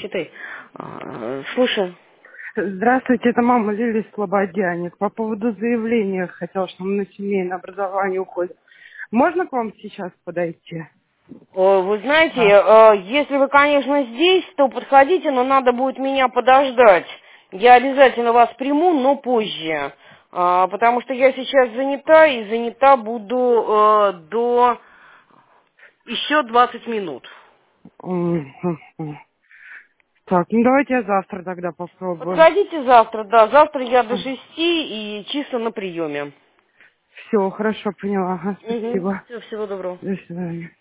читай. Слушай. Здравствуйте, это мама Лили Слободяник. По поводу заявления хотела, что мы на семейное образование уходим. Можно к вам сейчас подойти? Вы знаете, Да. если вы, конечно, здесь, то подходите, но надо будет меня подождать. Я обязательно вас приму, но позже. Потому что я сейчас занята, и занята буду до еще 20 минут. Мгм. Так, ну давайте я завтра тогда попробую. Подходите завтра, да. Завтра я до 6 и чисто на приеме. Все, хорошо, поняла. Ага, Угу. спасибо. Всего доброго. До свидания.